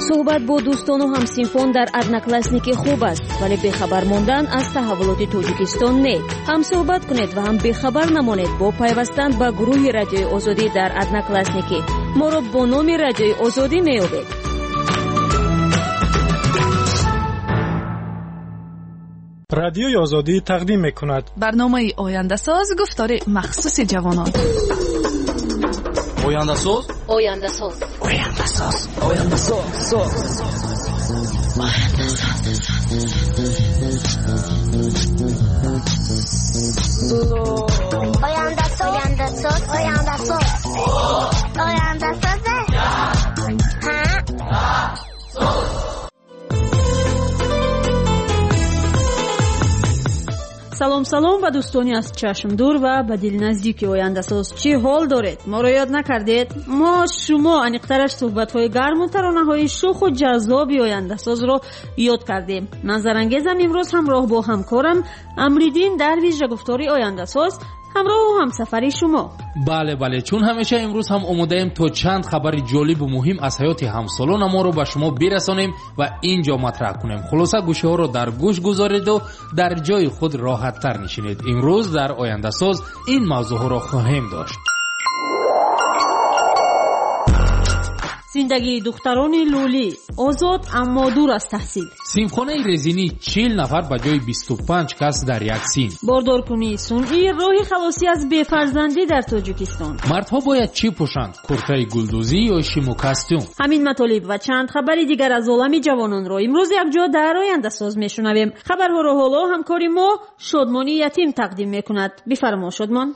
صحبت با دوستان و همسینفان در ادناکلاسنیک خوب است، ولی بخبر ماندن از تحولات تاجیکستان نه. هم صحبت کنید و هم بخبر نمانید با پیوستن به گروه رادیوی آزادی در ادناکلاسنیک. ما را با نام رادیوی آزادی می‌یابید. رادیوی آزادی تقدیم می‌کند برنامه آینده ساز، گفتار مخصوص جوانان. آینده ساز، آینده ساز، آینده ساز، آینده ساز، آینده ساز، آینده ساز، آینده ساز، آینده ساز. салом ба дӯстони аз чашмдур ва ба дилназдики ояндасоз. чӣ ҳол доред? моро ёд накардед? мо шумо аниқтараш суҳбатҳои гарму таронаҳои шуху ҷаззоби ояндасозро ёд кардем. манзарангезам имрӯз ҳамроҳ бо ҳамкорам амриддин дарвиш гуфтори ояндасоз ҳамроҳу ҳамсафари шумо. бале, чун ҳамеша имрӯз ҳам омодаем то чанд хабари ҷолибу муҳим аз ҳаёти ҳамсолона моро ба шумо бирасонем ва ин ҷо матраҳ кунем. хулоса гӯшиҳоро дар гӯш гузориду дар ҷои худ роҳаттар нишинед. имрӯз дар ояндасоз ин мавзӯъҳоро хоҳем дошт. зиндагии духтарони лӯлӣ озод аммо дур аз таҳсил. синфхонаи резинӣ 40 нафар ба ҷои 25 кас дар як син. бордоркунии сунъӣ роҳи халосӣ аз бефарзандӣ дар тоҷикистон. мардҳо бояд чӣ пӯшанд? куртаи гулдузӣ ё шиму костюм? ҳамин матолиб ва чанд хабари дигар аз олами ҷавононро имрӯз якҷо дар ояндасоз мешунавем. хабарҳоро ҳоло ҳамкори мо шодмони ятим тақдим мекунад. бифармо шодмон.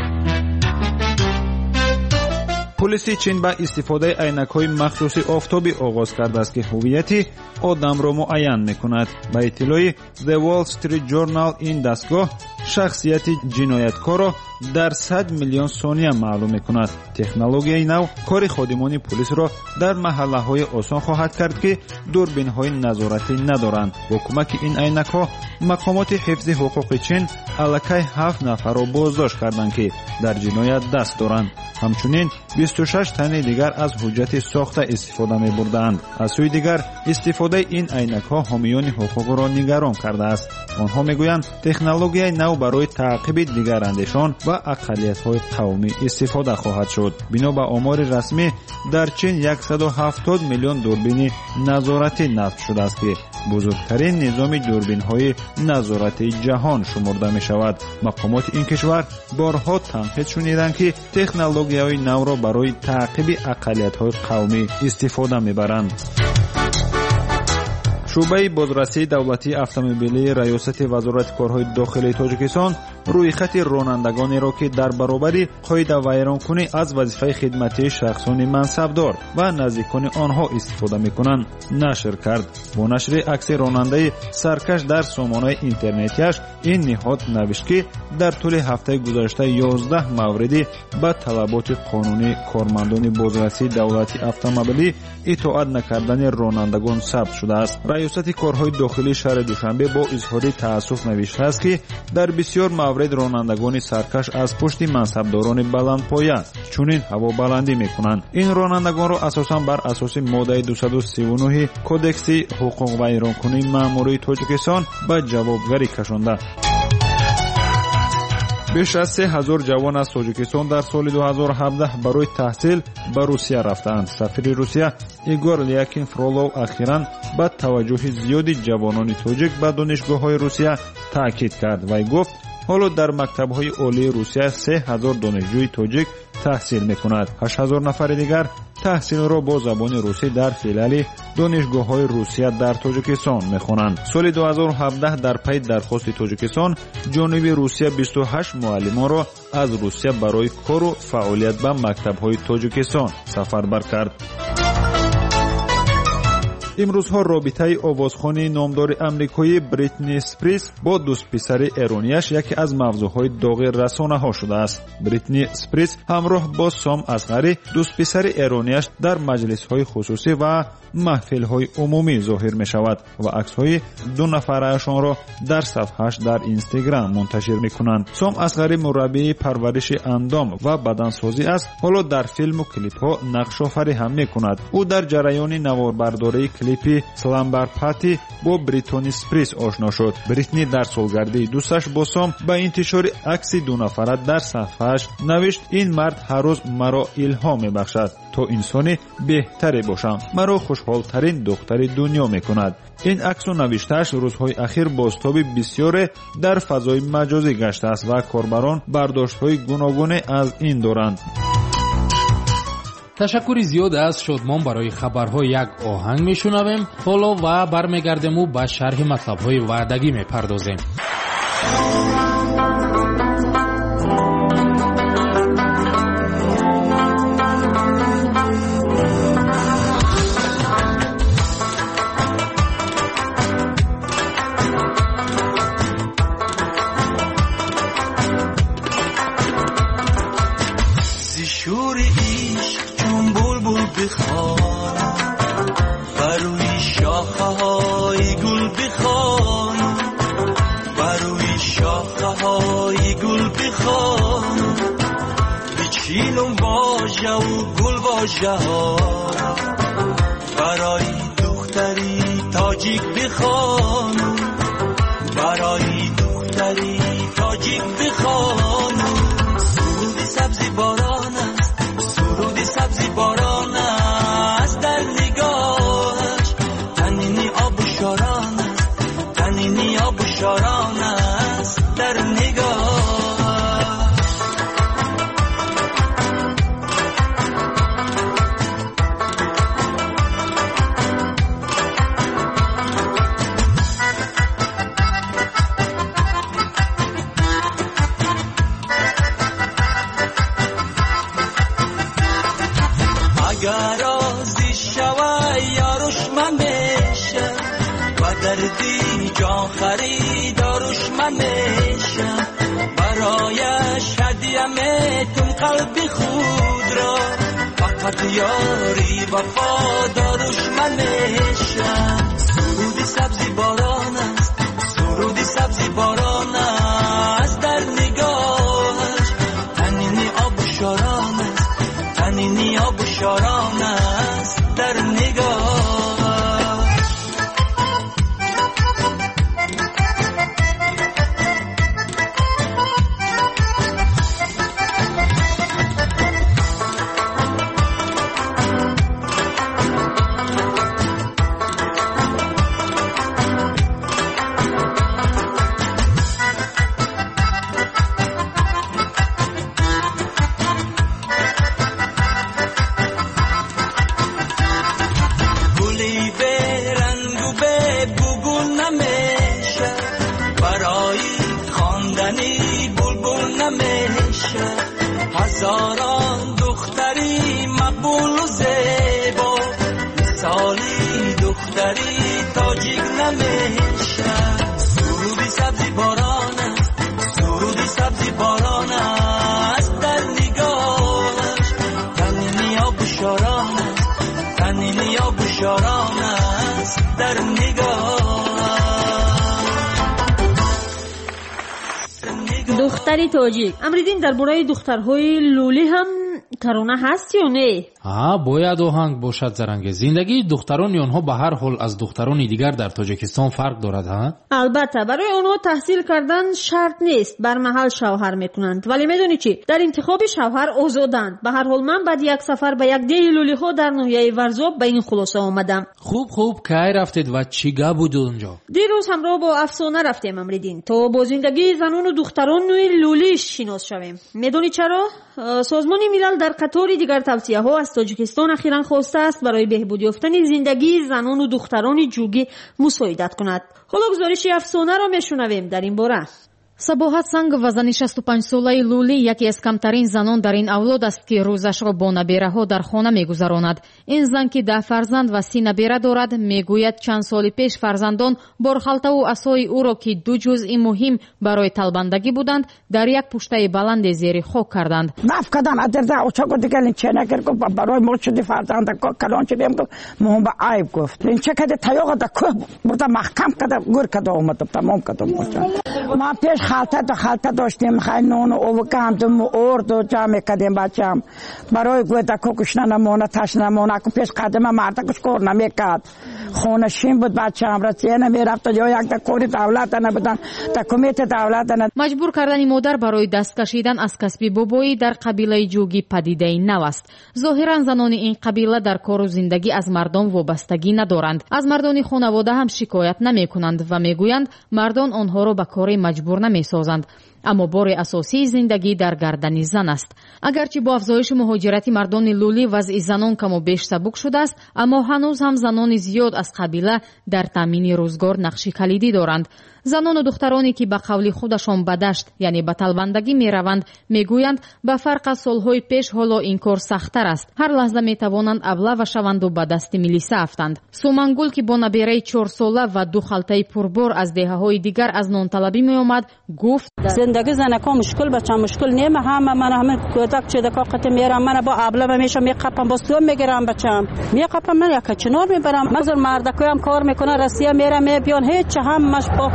پلیس چین با استفاده عینک‌های مخصوص آفتابی آغاز کرده است که هویت آدم را معین می‌کند. با اطلاع The Wall Street Journal این دستگاه شخصیت جنایتکار را در 100 میلیون ثانیه معلوم می‌کند. تکنولوژی نو کار خادمان پلیس را در محله‌های آسان خواهد کرد که دوربین‌های نظارتی ندارند. با کمک این عینک‌ها مقامات حفظ حقوق چین الکی 7 نفر را بازداشت کردند که در جنایت دست دارند. همچنین 26 تن دیگر از حجت ساخته استفاده می بردند. از سوی دیگر استفاده این عینک‌ها حامیان حقوق را نگران کرده است. آنها میگویند تکنولوژی نو برای تعقیب نگرانندگان و اقلیت‌های قومی استفاده خواهد شد. بنا به آمار رسمی در چین 170 میلیون دوربین نظارتی نصب شده است که بزرگترین نظام دوربین‌های نظارتی جهان شمرده می شود. مقامات این کشور بارها تنقید شنیدند که تکنولوژی‌های نو را برای تعقیب اقلیت‌های قومی استفاده می‌برند. شعبه بازرسی دولتی اتومبیلی ریاست وزارت کارهای داخلی تاجیکستان روی خط رانندگانی را که در برابر قید ویرانکنی از وظیفه خدمتی شخصان منصبدار و نزدیکان آنها استفاده می‌کنند نشر کرد. با نشر عکس راننده سرکش در سامانه اینترنتیش این نهاد نوشت که در طول هفته گذشته 11 موردی به طلبات قانونی کارمندان بازرسی دولتی اتومبیلی اطاعت نکردن رانندگان ثبت شده است. ریاست کارهای داخلی شهر دوشنبه با اظهار تأسف نوشته است که در بسیار موارد رانندگان سرکش از پشت منصبداران بلندپایه چنین هوا بلندی میکنند. این رانندگان را اساساً بر اساس ماده 239 کدکس حقوق ویرانکنی مأموری تاجیکستان به جوابگری کشانده. بیش از 3000 جوان از تاجیکستان در سال 2017 برای تحصیل به روسیه رفتند. سفیر روسیه ایگور لیاکین فرولوو اخیراً با توجه زیاد جوانان تاجیک به دانشگاه‌های روسیه تاکید کرد و گفت حالا در مکتب‌های عالی روسیه 3000 دانشجوی تاجیک تحصیل می‌کنند. 8000 نفر دیگر تحصیل را با زبان روسی در فیلال دانشگاه‌های روسیه در تاجیکستان می‌خوانند. سال 2017 در پی درخواست تاجیکستان جانب روسیه 28 معلمان را از روسیه برای کار و فعالیت به مکتب‌های تاجیکستان سفربر کرد. имрӯзҳо робитаи овозхони номдори амрикоӣ бритни спирс бо дӯстписари эронияш яке аз мавзӯъҳои доғи расонаҳо шудааст. бритни спирс ҳамроҳ бо сом асғарӣ дӯстписари эронияш дар маҷлисҳои хусусӣ ва маҳфилҳои умумӣ зоҳир мешавад ва аксҳои ду нафараашонро дар сафҳааш дар инстаграм мунташир мекунанд. сом асғарӣ мураббии парвариши андом ва бадансозӣ аст. ҳоло дар филму клипҳо нақшофарӣ ҳам мекунад. ӯ дар ҷараёни наворбардории клипи Slumber Party бо Бритни Спирс ошно шуд. бритни дар солгардии дӯсташ бо сом ба интишори акси ду нафара дар сафҳааш навишт: ин мард ҳар рӯз маро илҳом мебахшад то инсони беҳтаре бошам. маро хушҳолтарин духтари дунё мекунад. ин аксу навиштааш рӯзҳои ахир бозтоби бисёре дар фазои маҷозӣ гаштааст ва корбарон бардоштҳои гуногуне аз ин доранд. ташаккури зиёд аз Шодмон барои хабарҳо як оҳанг мешунавем. ҳоло ва бармегардему ба шарҳи матлабҳои ваъдагӣ мепардозем. برای دختری تاجیک بخوانم، برای دختری تاجیک بخوانم. سرود سبزی باران است، سرود سبزی باران است در نگاهش. تنینی آب و شاران است، تنینی آب و شاران است در نگاهش. دردی جان خریدارش من میشم، برایش هدیه میتون قلب خود را، فقط یاری وفادارش من میشم. سرود سبزی باران است، سرود سبزی باران است در نگاهش. تنینی آب و شاران است، تنینی آب و شاران است در نگاهش. هزاران دختری مقبول و زیبا، مثالی دختری تاجیک نمیشه. سرودی سبزی باران است، سرودی سبزی باران است در نگاهش. تنینی آب و شاران است، تنینی آب و شاران است در نگاهش. دختری تاجیک. امریدین درباره دخترهای لولی هم ترانه هست یا نه؟ бояд оҳанг бошад заранге. зиндагии духтарони онҳо ба ҳар ҳол аз духтарони дигар дар тоҷикистон фарқ дорад. албатта барои онҳо таҳсил кардан шарт нест, бармаҳал шавҳар мекунанд. вале медонӣ чӣ? дар интихоби шавҳар озоданд. ба ҳар ҳол ман баъди як сафар ба як деҳи лӯлиҳо дар ноҳияи варзоб ба ин хулоса омадам. хуб кай рафтед ва чӣ гап буд онҷо? дирӯз ҳамроҳ бо афсона рафтем амридин, то бо зиндагии занону духтарони лӯлӣ шинос шавем. медонӣ чаро? созмони милал дар қатори дигар тавсияҳо аз тоҷикистон ахиран хостааст барои беҳбуд ёфтани зиндагии занону духтарони ҷугӣ мусоидат кунад. ҳоло гузориши афсонаро мешунавем дар ин бора. сабоҳат санг ва зани 65 солаи Лули яке аз камтарин занон дар ин авлод аст ки рӯзашро бо набераҳо дар хона мегузаронад. Ин зан ки 10 фарзанд ва 30 набера дорад, мегӯяд чанд соли пеш фарзандон борхалтаву асои ӯро ки ду ҷузъи муҳим барои талбандагӣ буданд, дар як пуштаи баланде зери хок карданд. нафкадан адерда очаго дигалин ченагер го барои мо шуди фарзанда калон чидем го мо ба айб гуфт. Ин чекаде таёга да ко бурда маҳкам када гур када омад тамом када боша. ма пеш халта доштем хай нон овкандум ордо ҷамъ кадем бачам барои гӯда кукушна намона ташна намона ку пеш қадама марда куш кор намекад хона шин буд бачам рация намерафта ё якта кори давлата набудан та кумити давлата на маҷбур кардани модар барои даст кашидан аз касби бобоӣ дар қабилаи ҷугӣ падидаи нав аст. зоҳиран занони ин қабила дар кору зиндагӣ аз мардон вобастагӣ надоранд. аз мардони хонавода ҳам шикоят намекунанд ва мегӯянд мардон онҳоро ба кори маҷбур намесозанд. аммо бори асосии зиндагӣ дар гардани зан аст. агарчи бо афзоиши муҳоҷирати мардони Лули вазъи занон камо беш сабук шудааст, аммо ҳанӯз ҳам занони зиёд аз қабила дар таъмини рӯзгор нақши калидӣ доранд. занону духтароне ки ба қавли худашон ба дашт, яъне ба талбандагӣ мераванд, мегӯянд ба фарқ аз солҳои пеш ҳоло ин кор сахттар аст. ҳар лаҳза метавонанд аблава шаванду ба дасти милиса афтанд. сумангул ки бо набераи 4 сола ва 2 халтаи пурбор аз деҳаҳои дигар аз нонталабӣ меомад, гуфт: زندگی زنکا مشکل بچم مشکل نیم همه کودک چه دقیقه میرم من با ابله میشم میقپم با سوم میگیرم بچم میقپم من یک چنار میبرم مزر مردکوی هم کار میکنه رسیه میرم میبیان هیچ همش با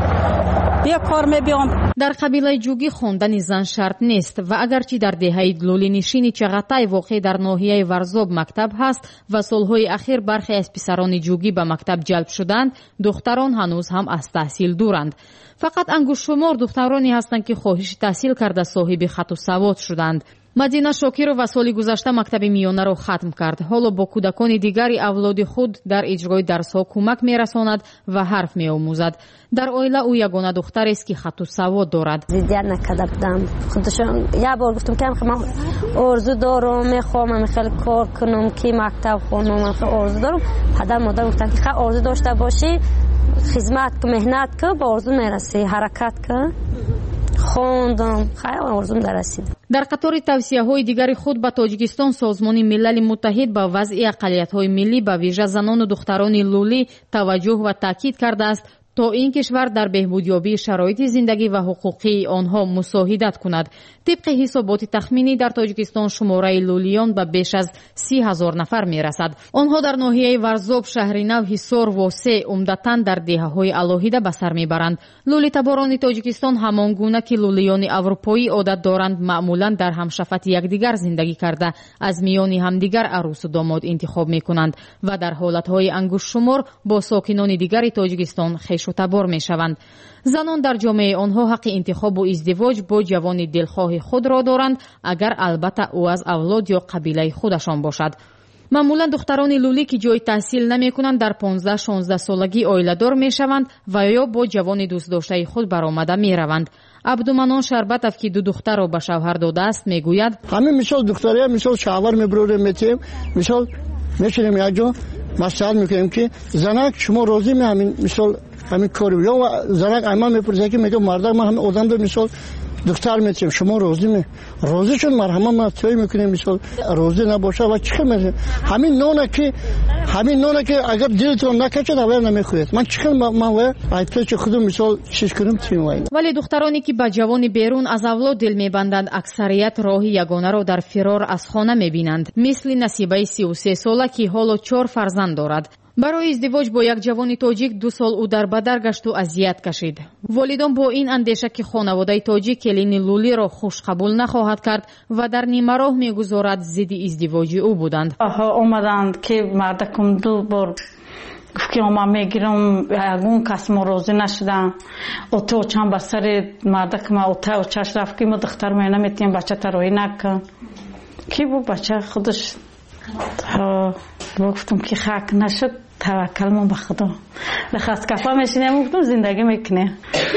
یه کار میبیان. در قبیله جوگی خوندن زن شرط نیست و اگرچه در دهه لولی نشین چغتای واقع در ناحیه ورزوب مکتب هست و سالهای اخیر برخی از پسران جوگی به مکتب جلب شدند، دختران هنوز هم از تحصیل دورند. فقط انگشت شمار دخترانی هستند که خواهش تحصیل کرده صاحب خط و سواد شدند. مدینه شاکرова соли гузашта мактаби миёнаро хатм кард. ҳоло бо кӯдакони дигари авлоди худ дар иҷрои дарсҳо кӯмак мерасонад ва ҳарф меомӯзад. дар оила ӯ ягона духтарест ки хату савод дорад. зиддият накарда будам. худшон як бор гуфтам ки ман орзу дорам, мехоҳам хеле кор кунам ки мактаб хонам, ман хеле орзу дорам. падар модар гуфтанд ки хеле орзу дошта бошӣ, хизмат кун, меҳнат кун, ба орзу мерасӣ, ҳаракат кун. خوندم خیلی آرزوم دررسید. در قطار توصیه‌های دیگر خود به تاجیکستان سازمان ملل متحد با وضع اقلیت‌های ملی به ویژه زنان و دختران لولی توجه و تاکید کرده است تا این کشور در بهبودیابی شرایط زندگی و حقوقی آنها مساعدت کند. طبق حسابات تخمینی در تاجیکستان شماره لولیان به بیش از 30,000 نفر میرسد. آنها در ناحیه ورزوب، شهرینو، حصار و سه عمدتاً در دهه‌های علاهیده به سر میبرند. لولی تباران تاجیکستان همان گونه که لولیان اروپایی عادت دارند معمولاً در همشفت یکدیگر زندگی کرده از میان همدیگر عروس و داماد انتخاب میکنند و در حالت‌های انگشت شمار با ساکنان دیگر تاجیکستان و تبار می شوند. زنان در جامعه آنها حق انتخاب و ازدواج با جوان دلخواه خود را دارند اگر البته او از اولاد یا قبیله خودشان باشد. معمولا دختران لولی که جای تحصیل نمی کنند در 15-16 سالگی عائله دار می شوند و یا با جوان دوست داشته خود برآمده می روند. عبدالمنان شربتов که دو دختر را به شوهر داده است می گوید: همین مثال دختریا مثال شوهر می بروریم میتیم مثال میشینیم یک جا مسئله میکنیم که زنک شما راضی می همین مثال همین کاری یا زنک ایمان میپرسه که میگه مردک ما همین آدم دو مثال دختر میتیم شما راضی می راضی شون مرحمت ما توی میکنیم مثال راضی نباشه و چیکار میکنیم همین نونه که اگر دلتون نکشه اول نمیخورید من چیکار من ایتو چه خودم مثال چیز کنم تیم وای. ولی دخترانی که با جوانی بیرون از اولاد دل میبندند اکثریت راه یگانه را در فرار از خانه میبینند، مثل نصیبه 33 ساله که حالا 4 فرزند دارد. برای ازدواج با یک جوان تاجیک 2 سال او در بدر گشت و اذیت کشید. والدان با این اندیشه که خانواده تاجیک کلین لولی را خوش قبول نخواهد کرد و در نیمه راه میگذارد ضد ازدواج او بودند. اومدند که مردکم 2 بار که ما میگیرم یگون کس ما راضی نشدن تو چند بسر مردک ما اوتا و چش رفت که ما دختر ما نمیتیم بچه تروی نکن کی بود بچه خودش گفتم که خاک نشد توکل ما به خدا دخواست کفا میشینیم گفتم زندگی میکنه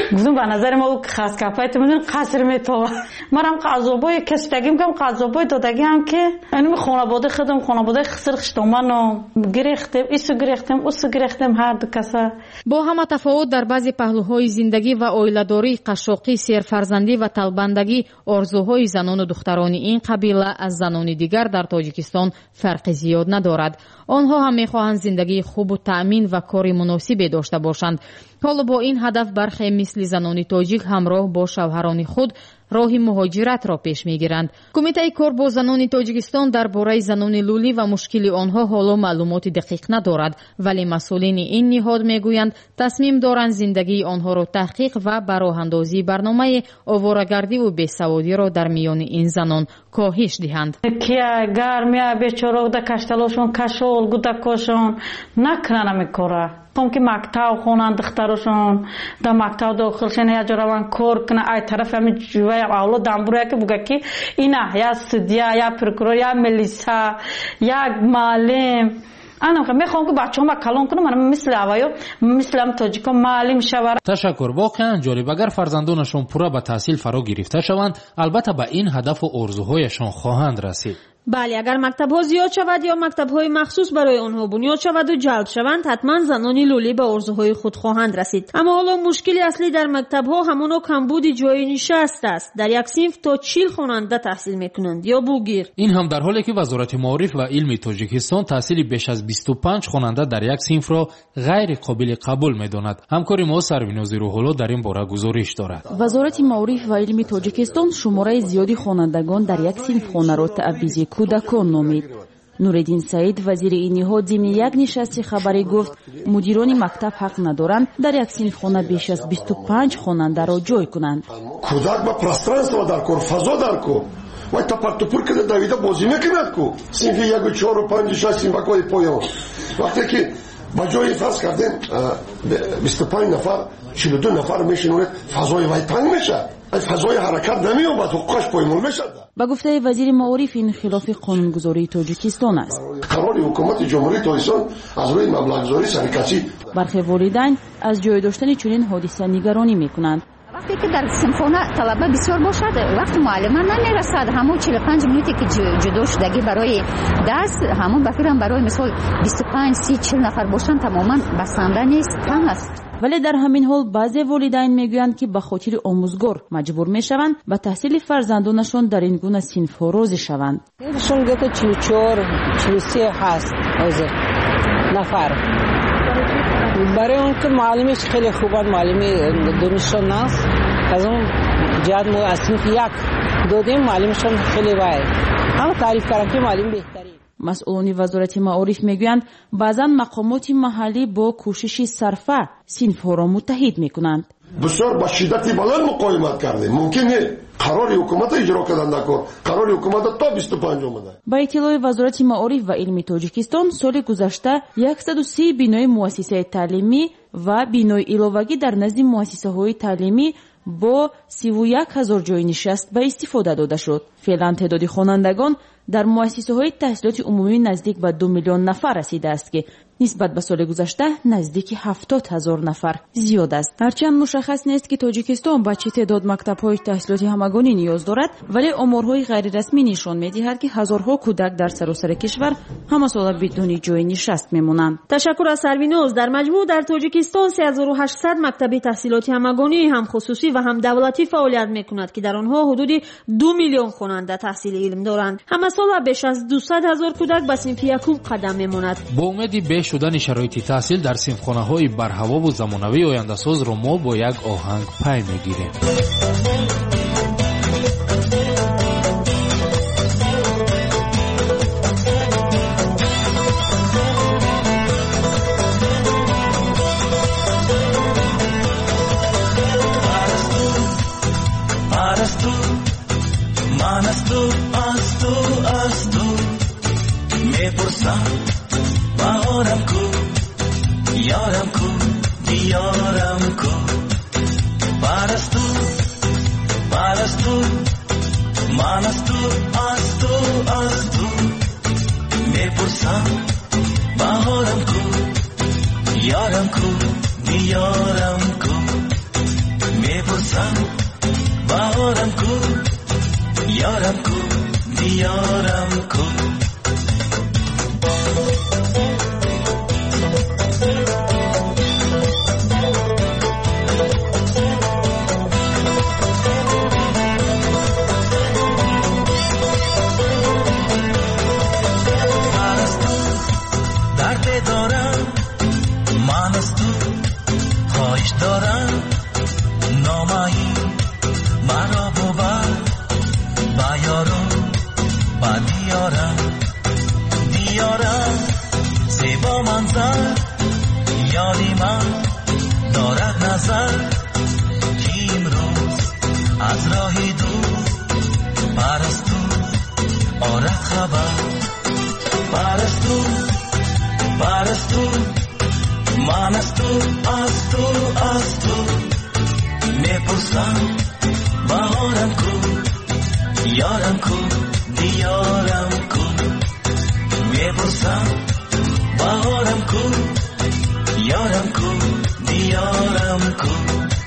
گفتم به نظر ما خاص کفایت میدون قصر میتوه مرام قضابای کستگی میگم قضابای دادگی هم که یعنی خانواده خودم خانواده خسرخشتم منو گرفتم ایسو گرفتم اوسو گرفتم هر دو کسا. با همه تفاوت در بعضی پهلوهای زندگی و اویلاداری، قشاقی، سرفرزندی و طلبندگی، آرزوهای زنان و دختران این قبیله از زنان دیگر در تاجیکستان فرق زیاد ندارد. آنها هم میخواهند زندگی خوب و تأمین و کاری مناسبی داشته باشند. حالا با این هدف برخی مثل زنان تاجیک همراه با شوهران خود راه مهاجرت را پیش میگیرند. کمیته کار با زنان تاجیکستان درباره زنان لولی و مشکل آنها حالا معلومات دقیق ندارد، ولی مسئولین این نهاد میگویند تصمیم دارند زندگی آنها را تحقیق و براه اندازی برنامه آواره‌گردی و بیسوادی را در میان این زنان کاهش دهند. کیا گرمیا بیچاره د کشتلاشون کشول گودکاشون نکنن میکره هم که مکتب خونن دخترشون در مکتب داخلشن یا جوان کار کنه ای طرف همین جوای اولو دامبرویا که بگه که اینا یا سدیا یا پرکرور یا ملیسا یا معلم انا میخوام که بچه‌ها کلان کنم من مثل اوایو مثلم تاجیکا معلم شوم. تشکر. واقعا جالب. اگر فرزندانشون پورا به تحصیل فرا گرفته شوند البته به این هدف و آرزوهایشان خواهند رسید. بله، اگر مکتب‌ها زیاد شود یا مکتب‌های مخصوص برای آنها بنیاد شود و جلب شوند حتما زنان لولی به آرزوهای خود خواهند رسید. اما حالا مشکلی اصلی در مکتب‌ها همانا کمبود جای نشست است. در یک صنف تا 40 خواننده تحصیل می‌کنند یا بوگیر. این هم در حالی که وزارت معارف و علم تاجیکستان تحصیل بیش از 25 خواننده در یک صنف را غیر قابل قبول می‌داند. همکار ما سرویناز روح‌الله در این باره گزارش دارد. وزارت معارف و علم تاجیکستان شماره زیادی خوانندگان در یک صنف خانه را تعویض کودکان نامید. نوردین سعید وزیر این نهاد ضمن یک نشست خبری گفت مدیران مکتب حق ندارند در یک صنف خانه بیش از 25 خواننده را جای کنند. کودک با пространство در کن، فضا در کن. و تا پرتوپور که دویده بازی میکند کو. صنف 1 4 و 5 6 صنفای پایان. وقتی که با جای فرض کردن 25 نفر 42 نفر میشینه فضای وای تنگ میشه. فضای حرکت نمیومد حقوقش پایمال میشد. با گفته وزیر معارف این خلاف قانونگذاری تاجیکستان است. قرار حکومت جمهوری تاجیکستان از روی مبلغ‌گذاری سرکشی. برخی والدین از جای داشتن چنین حادثه نگرانی میکنند. وقتی که در صنفخانه طلبه بسیار باشد وقت معلمه نمیرسد همون 45 منوتی که جدا شدگی برای درس همون بفیرم برای مثال 25 30 40 نفر باشن تماما بسنده نیست کم است. ولی در همین حال بعضی والدین میگویند که به خاطر آموزگار مجبور میشوند و تحصیل فرزندانشان در این گونه صنف‌ها راضی شوند. شون گفت 44 43 هست حاضر نفر برای اون که معلمش خیلی خوبه معلمی دانشجو است از اون جهت ما از صنف 1 دادیم معلمشون خیلی وای اما تعریف کردن که معلم بهتری. مسئولان وزارت معارف میگویند بعضا مقامات محلی با کوشش صرفه صنف‌ها را متحد میکنند. بسیار با شدت بلند مقاومت کردیم. ممکنه قرار حکومت اجرا کردن نکن. قرار حکومت تا 25 اومده. با اطلاع وزارت معارف و علم تاجیکستان سال گذشته 130 بینای مؤسسه تعلیمی و بینای علاوگی در نزد مؤسسه‌های تعلیمی با 31000 جای نشست به استفاده داده شد. فعلا تعداد خوانندگان در مؤسسه‌های تحصیلات عمومی نزدیک به 2 میلیون نفر رسیده است که نسبت به سال گذشته نزدیک 70000 نفر زیاد است. هرچند مشخص نیست که تاجیکستان به چه تعداد مکتب‌های تحصیلات همگانی نیاز دارد، ولی آمارهای غیر رسمی نشان می‌دهد که هزارها کودک در سراسر کشور همه سال بدون جای نشست می‌مانند. تشکر از سرویناز. در مجموع در تاجیکستان 3800 مکتب تحصیلات همگانی هم خصوصی و هم دولتی فعالیت می‌کند که در آنها حدود 2 میلیون خواننده تحصیل علم دارند. همه سال بیش از 200,000 کودک به صنف یکم قدم می‌ماند. با امید شدن شرایط تحصیل در صنفخانه‌های برهوا و زمانوی آینده‌ساز را ما با یک آهنگ پی می‌گیریم. بهارم کو یارم کو دیارم کو پرستو دیارم کو دارم نامایی مرا بود بیارم با دیارم زیبا منظر یادی من دارد نظر که امروز از راهی دور پرستو آرد خبر پرستو من از تو میپرسم بهارم کو یارم کو دیارم کو میپرسم بهارم کو یارم کو دیارم کو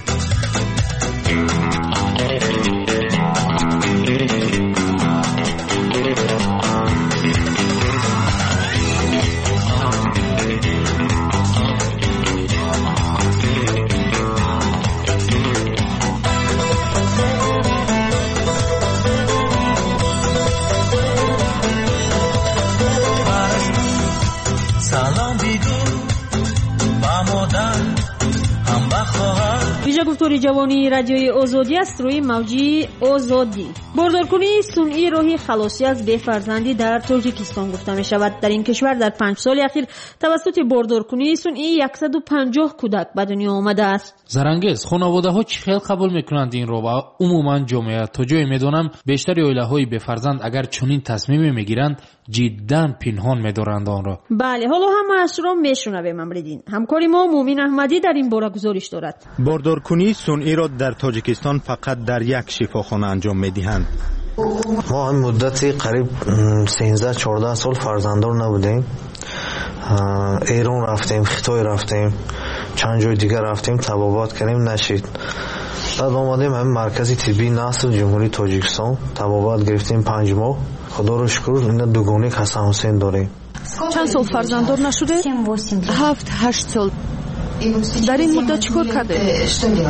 گفتاری جوانی رادیوی آزادی است روی موجی آزادی. باردارکنی صنعی راهی خلاصی از بی فرزندی در تاجیکستان گفته می شود. در این کشور در 5 سال اخیر توسط باردارکنی صنعی 150 کودک به دنیا آمده است. زرنگز خانواده ها چه خیلی قبول میکنند این رو و عموما جامعه تا جایی میدونم بیشتر اوله های بی فرزند اگر چنین تصمیمی میگیرند جدا پنهان میدارند آن را. بله حالا هم اش را میشنویم امردین. همکاری ما مومین احمدی در این باره گزارش دارد. باردارکنی صنعی را در تاجیکستان فقط در یک شفاخانه انجام میدهند. ما هم مدتی قریب 13-14 سال فرزنددار نبودیم. ایران رفتیم، خیتای رفتیم، چند جای دیگر رفتیم، تبابات کردیم، نشید. بعد آمدیم همین مرکز طبی نسل جمهوری تاجیکستان تبابات گرفتیم 5 ماه. خدا رو شکر اینا دوگانه حسن حسین داریم. چند سال فرزنددار نشده؟ 7-8 سال. در این مدت چیکار کرده؟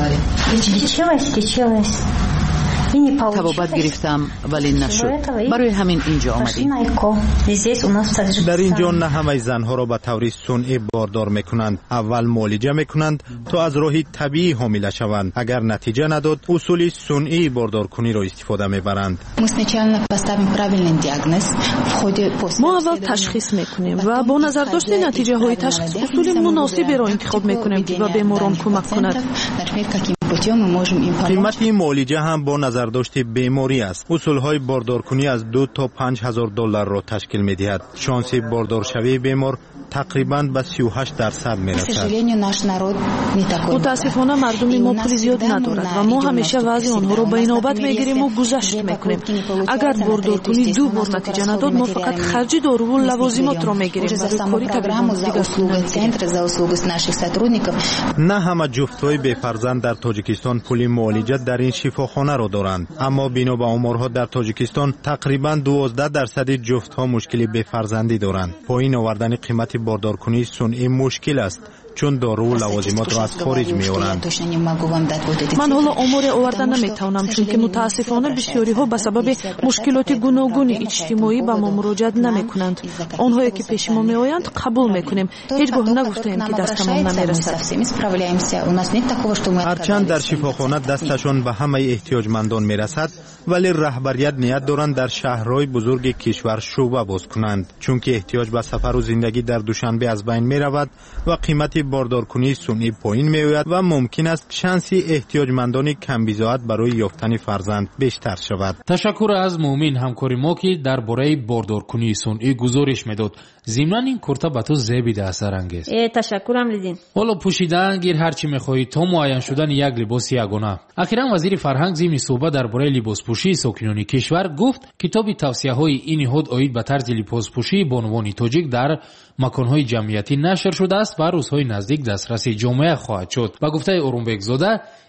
تبابت گرفتم ولی نشد. برای همین اینجا آمدیم. در اینجا نه همه زنها را به طور صنعی باردار میکنند. اول معالجه میکنند تا از راه طبیعی حامله شوند. اگر نتیجه نداد اصول صنعی باردارکنی را استفاده میبرند. ما اول تشخیص میکنیم و با نظر داشتن نتیجه های تشخیص اصول مناسبی را انتخاب میکنیم که به بیماران کمک کند. قیمت معالجه هم با نظرداشت بیماری است. اصولهای باردارکنی از 2 تا 5 هزار دلار را تشکیل می‌دهد. شانس باردار شوی بیمار تقریباً به 38% میرسد. متاسفانه مردم ما پول زیاد ندارد و ما همیشه وضع آنها را به نوبت میگیریم و گذشت میکنیم. اگر باردارکنی 2 بار نتیجه نداد ما فقط خرج دارو و لوازمات را میگیریم و کاری طبیبان دیگر. نه همه جفت‌های بی فرزند در تاجیکستان پول معالجه در این شفاخانه را دارند، اما بنا به آمارها در تاجیکستان تقریباً 12% جفت‌ها مشکلی بی فرزندی دارند. پایین آوردن قیمت باردارکنی صنعی مشکل است چون دارو و لوازمات را از خارج می‌آورند. من حالا آمار آوردن نمیتونم چون که متاسفانه بسیاری ها به سبب مشکلات گوناگون اجتماعی به ما مراجعت نمیکنند. آنهایی که پیش ما میآیند قبول میکنیم. هیچگاه نگفتیم که دستمون نمیرسد. هرچند در شفاخانه دستشان به همه احتیاجمندان میرسد، ولی رهبریت نیت دارند در شهرهای بزرگ کشور شعبه باز کنند، چون که احتیاج به سفر و زندگی در دوشنبه از بین میرود و قیمت باردارکنی صنعی پایین میآید و ممکن است شانس احتیاجمندان کم بضاعت برای یافتن فرزند بیشتر شود. تشکر از مومین همکاری ما که درباره باردارکنی صنعی گزارش میداد. ضمن این کورتا به تو زیبیده اثر انگیز. تشکرم لیدین. حالا پوشیدن گیر هر چی میخواهی تا معین شدن یک لباس یگانه. اخیراً وزیر فرهنگ ضمن صحبت درباره لباس پوشی ساکنان کشور گفت کتاب توصیه‌های این نهاد آید به طرز لباس پوشی بانوان تاجیک در مکان‌های جمعیتی نشر شده است و روزهای نزدیک دسترس جامعه خواهد شد. با گفته اورونبک زاده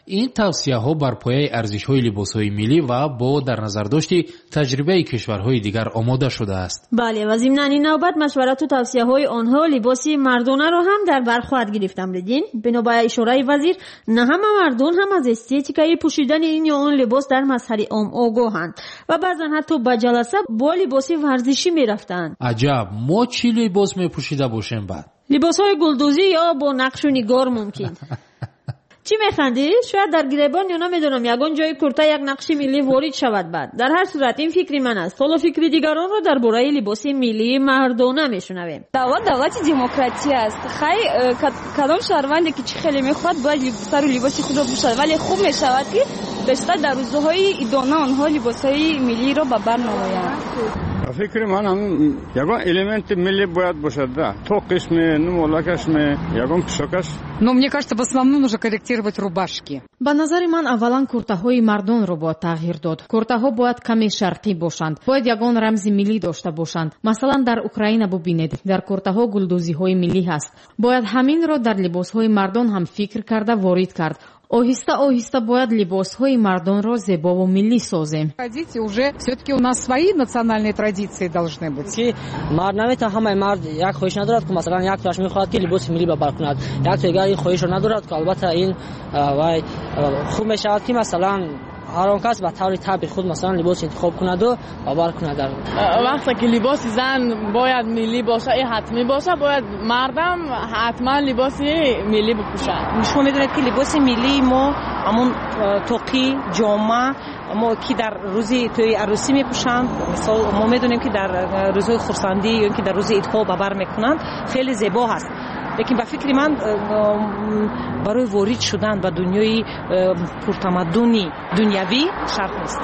این توصیه‌ها بر پایه ارزش‌های لباس‌های ملی و با در نظر داشتی تجربه کشورهای دیگر آماده شده است. بله و ضمن این نوبت مشورت و توصیه‌های آنها لباسی مردانه را هم در بر خواهد گرفت امریدین. بنا به اشاره وزیر نه همه مردان هم از استیتیکای پوشیدن این یا آن لباس در مظهر عام آگاهند و بعضا حتی به جلسه با لباس ورزشی می‌رفتند. عجب، ما چی لباس می‌پوشیده باشیم بعد؟ لباس‌های گلدوزی یا با نقش و نگار ممکن. چی میخندی؟ شاید در گریبان یا نمیدونم یگان جای کرته یک نقش ملی وارد شود بعد. در هر صورت این فکری من است. حالا فکری دیگران را درباره لباس ملی مردانه میشنویم. دولت دموکراسی است. خیلی کدام شهروندی که چی خیلی میخواد باید سر لباس خود را بپوشد، ولی خوب میشود که بیشتر در روزهای ایدانه آنها لباسهای ملی را به بر نمایند. فکر من هم یگان элемент ملی باید باشد. تو قسم نمولکش یگان پشکش. Но мне кажется, в основном нужно корректировать рубашки. ба назари ман аввалан куртаҳои мардонро бояд тағйир дод. Куртаҳо бояд каме шарқӣ бошанд. Бояд ягон рамзи миллӣ дошта бошанд. Масалан дар Украина бубинед, дар куртаҳо гулдузиҳои миллӣ ҳаст. Бояд ҳаминро дар либосҳои мардон ҳам фикр карда ворид кард. Оҳиста оҳиста бояд либосҳои мардонро зебову миллӣ созем. Традиции уже всё-таки у нас свои национальные традиции должны быть. Ки мард намета ҳамаи мард як хоҳиш надорад ки масалан як тоаш мехоҳад ки либоси миллӣ бабар кунад. Як то дигар ин хоҳишро надорад ки албатта ин вай хуб мешавад ки масалан هر آن کس به طور طبیعی خود مثلا لباس انتخاب کند و باور کند. وقتی که لباس زن باید ملی باشه، این حتمی باشه، باید مردم حتما لباس ملی بپوشن. شما میدونید که لباس ملی ما همون توقی جامه ما که در روزی توی عروسی میپوشند، مثلا ما میدونیم که در روزهای خرسندی یا که در روز عیدها باور میکنند خیلی زیبا هست. لیکن با فکر من برای وارد شدن به دنیای پرتمدنی دنیوی شرط نیست.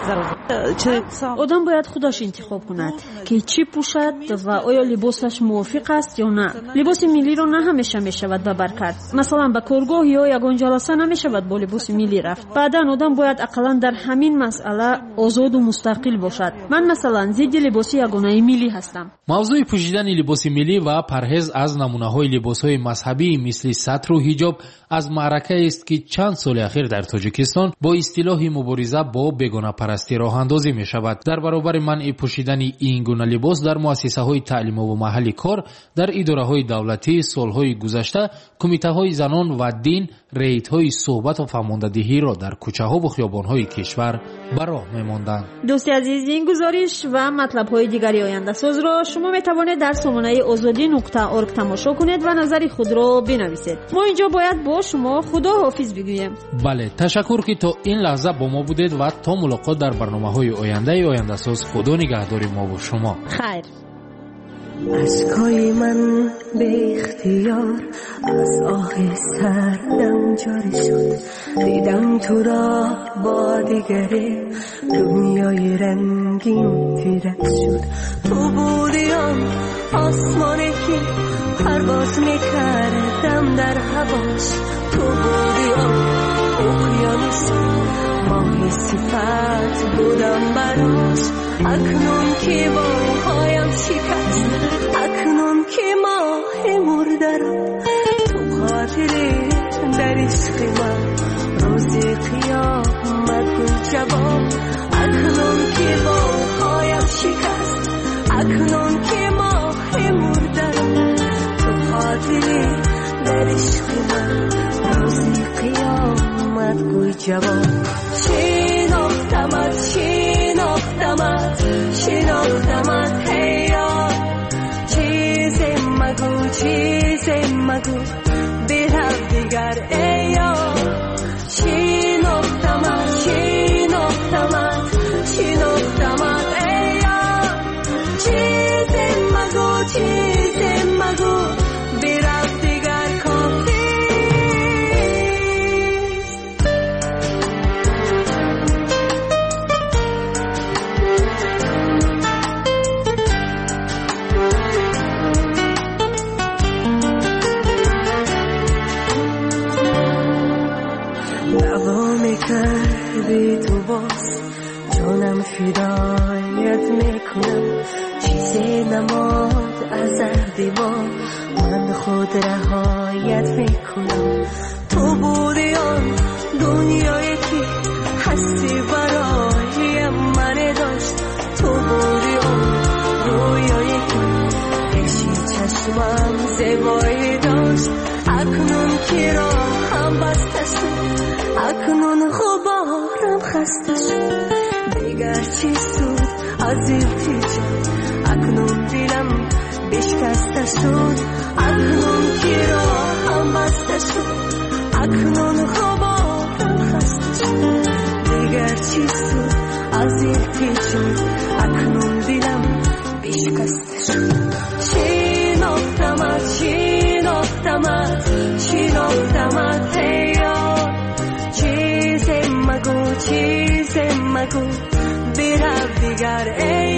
آدم باید خودش انتخاب کند که چی پوشد و آیا لباسش موافق است یا نه. لباس ملی رو نه همیشه میشود ببر کرد. مثلا به کارگاه یا یگان جلسه نمیشود با لباس ملی رفت. بعدا آدم باید اقلا در همین مسئله آزاد و مستقل باشد. من مثلا ضد لباس یگانه ملی هستم. موضوع پوشیدن لباس ملی و پرهیز از نمونه‌های لباس‌های مذهبی مثل سطر و حجاب از معرکه است که چند سال اخیر در تاجیکستان با اصطلاح مبارزه با بیگانه پرستی راه اندازی می شود. در برابر منع پوشیدن این گونه لباس در مؤسسه‌های تعلیم و محل کار، در اداره‌های دولتی سال‌های گذشته کمیته‌های زنان و دین ریت‌های صحبت و فرماندهی را در کوچه‌ها و خیابان‌های کشور به راه می‌ماندند. دوستی عزیز، این گزارش و مطلب‌های دیگری آینده ساز را شما می‌توانید در سامانه azadi.org تماشا کنید و نظر خود را بنویسید. ما اینجا باید با شما خدا حافظ بگوییم. بله، تشکر که تا این لحظه با ما بودید و تا ملاقات در برنامه‌های آینده ساز. خدا نگهدار ما و شما. خیر. اشکای من به اختیار از آه سردم جاری شد. دیدم تو را با دیگری دنیای رنگین پیرک شد. تو بودی آن آسمانی که پرواز میکردم در هواش. تو بودی آن اقیانوس ماهی صفت بودم براش. اکنون که باهایم شکست، اکنون که ماه مرده را تو خاطره در عشق من روز قیامت گل جواب. اکنون که باهایم شکست، اکنون که ماه مرده را تو خاطره در عشق من روز قیامت گل جواب. شناختمت هیا چیزی مگو برم دیگر ایا. شناختمت ایا چیزی مگو برم دیگر کافی. کردی تو باز جانم فدایت میکنم. چیزی نماد از دیوار من خود رهایت میکنم. تو بودی آن دنیای هم زیبایی داشت اکنون کیرا هم بسته شد اکنون غبارم خسته شد دیگر چی سود از این پیچه اکنون دلم بشکسته شد اکنون کیرا هم بسته شد اکنون غبارم خسته شد دیگر چی سود از این پیچه اکنون دلم بشکسته شد شناختمت هیا چیز مگو برو دیگر ای